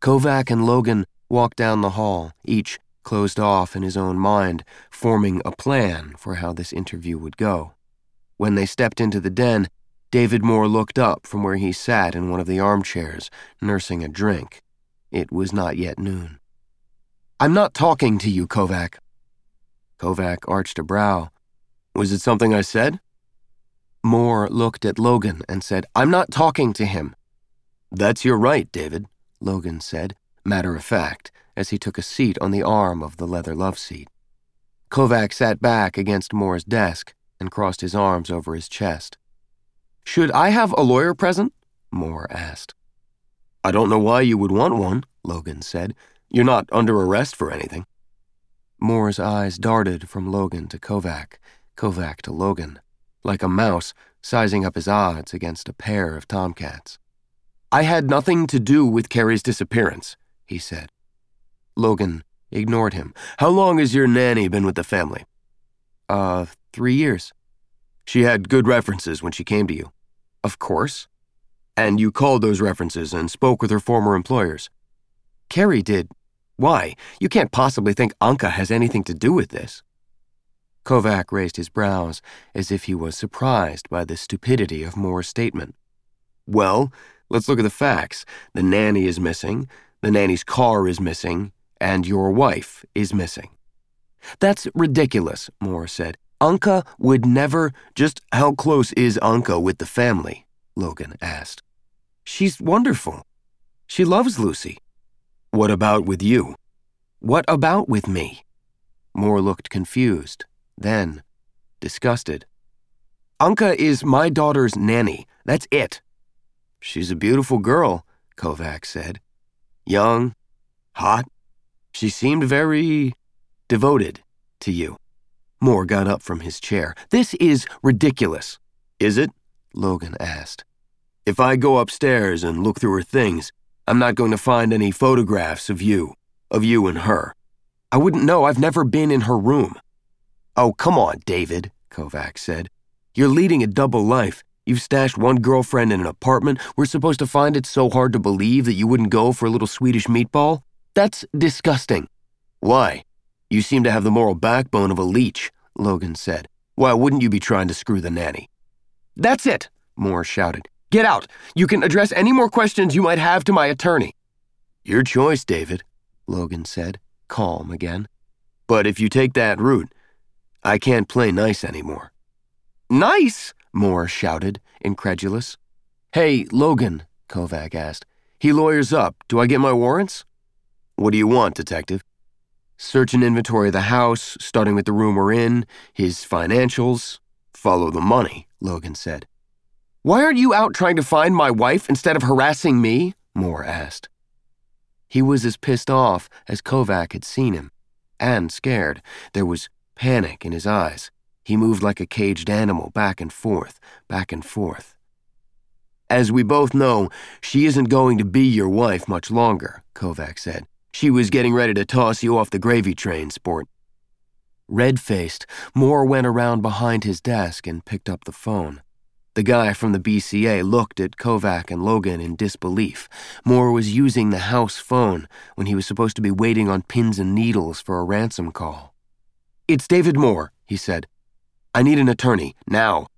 Kovac and Logan walked down the hall, each closed off in his own mind, forming a plan for how this interview would go. When they stepped into the den, David Moore looked up from where he sat in one of the armchairs, nursing a drink. It was not yet noon. "I'm not talking to you, Kovac." Kovac arched a brow. "Was it something I said?" Moore looked at Logan and said, "I'm not talking to him." "That's your right, David," Logan said, matter of fact, as he took a seat on the arm of the leather love seat. Kovac sat back against Moore's desk and crossed his arms over his chest. "Should I have a lawyer present?" Moore asked. "I don't know why you would want one," Logan said. "You're not under arrest for anything." Moore's eyes darted from Logan to Kovac, Kovac to Logan, like a mouse sizing up his odds against a pair of tomcats. "I had nothing to do with Carrie's disappearance," he said. Logan ignored him. "How long has your nanny been with the family?" 3 years. "She had good references when she came to you?" "Of course." "And you called those references and spoke with her former employers?" "Carrie did. Why? You can't possibly think Anka has anything to do with this." Kovac raised his brows as if he was surprised by the stupidity of Moore's statement. "Well, let's look at the facts. The nanny is missing, the nanny's car is missing, and your wife is missing." "That's ridiculous," Moore said. "Anka would never—" "Just how close is Anka with the family?" Logan asked. "She's wonderful. She loves Lucy." "What about with you?" "What about with me?" Moore looked confused, then disgusted. "Anka is my daughter's nanny. That's it." "She's a beautiful girl," Kovac said. "Young, hot. She seemed very devoted to you." Moore got up from his chair. "This is ridiculous." "Is it?" Logan asked. "If I go upstairs and look through her things, I'm not going to find any photographs of you and her." "I wouldn't know. I've never been in her room." "Oh, come on, David," Kovac said. "You're leading a double life. You've stashed one girlfriend in an apartment. We're supposed to find it so hard to believe that you wouldn't go for a little Swedish meatball? That's disgusting." "Why? You seem to have the moral backbone of a leech," Logan said. "Why wouldn't you be trying to screw the nanny?" "That's it," Moore shouted. "Get out. You can address any more questions you might have to my attorney." "Your choice, David," Logan said, calm again. "But if you take that route, I can't play nice anymore." "Nice?" Moore shouted, incredulous. "Hey, Logan," Kovac asked. "He lawyers up. Do I get my warrants?" "What do you want, detective?" "Search and inventory of the house, starting with the room we're in, his financials." "Follow the money," Logan said. "Why aren't you out trying to find my wife instead of harassing me?" Moore asked. He was as pissed off as Kovac had seen him, and scared. There was panic in his eyes. He moved like a caged animal, back and forth, back and forth. "As we both know, she isn't going to be your wife much longer," Kovac said. "She was getting ready to toss you off the gravy train, sport." Red-faced, Moore went around behind his desk and picked up the phone. The guy from the BCA looked at Kovac and Logan in disbelief. Moore was using the house phone when he was supposed to be waiting on pins and needles for a ransom call. "It's David Moore," he said. "I need an attorney, now."